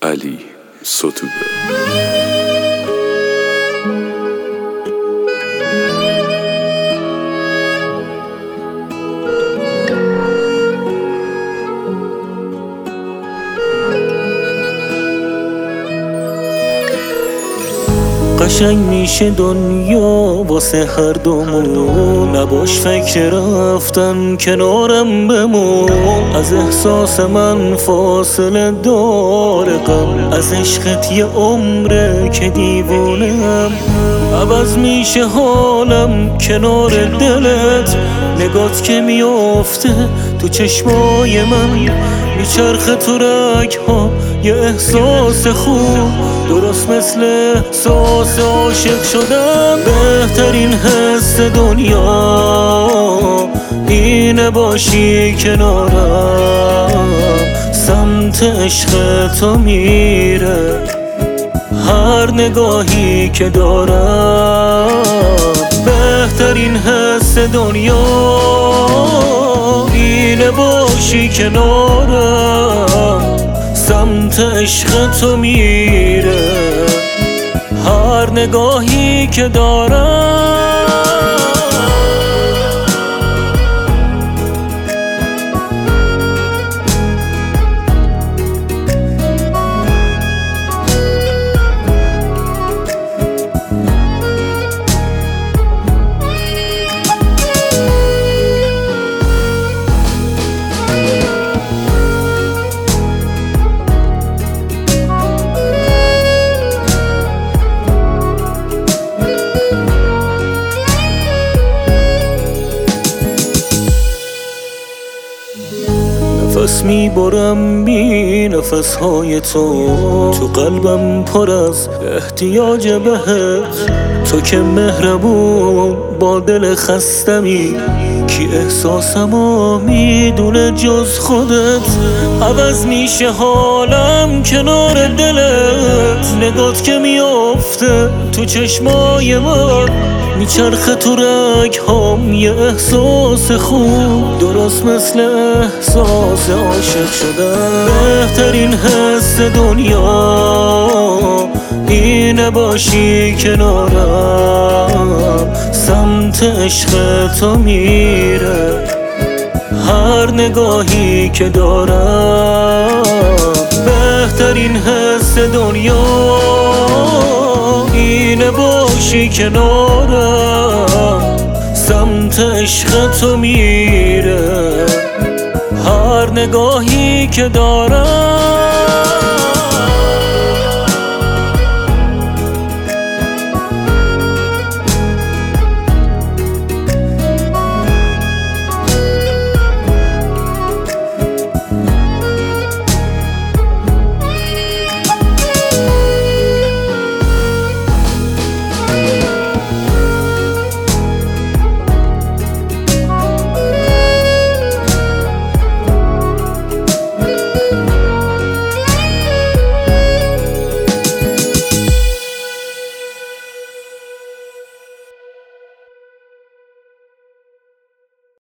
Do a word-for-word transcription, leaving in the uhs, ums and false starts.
علی ستوده. قشنگ میشه دنیا واسه هر دومون، نباش فکر رفتن کنارم بمون. از احساس من فاصله داره غم، از عشقت یه عمره که دیوونم. عوض میشه حالم کنار دلت، نگات که میافته تو چشمای من. میچرخه تو رگ ها یه احساس خوب، درست مثل احساس عاشق شدن. بهترین حس دنیا اینه باشی کنارم، سمت عشق تو میره هر نگاهی که دارم. بهترین حس دنیا اینه باشی کنارم، سمت عشق تو میره هر نگاهی که دارم. نفس میبرم بی نفس های تو، تو قلبم پر از احتیاج بهت. تو که مهربون با دل خستمی، کی احساسمو میدونه جز خودت. عوض میشه حالم کنار دلت، نگات که میافته تو چشمای من. میچرخه تو رگ هام یه احساس خوب، درست مثل احساس عاشق شدن. بهترین حس دنیا اینه باشی کنارم، سمت عشق تو میره هر نگاهی که دارم. بهترین حس دنیا اینه باشی کنارم، سمت عشق تو میره هر نگاهی که دارم.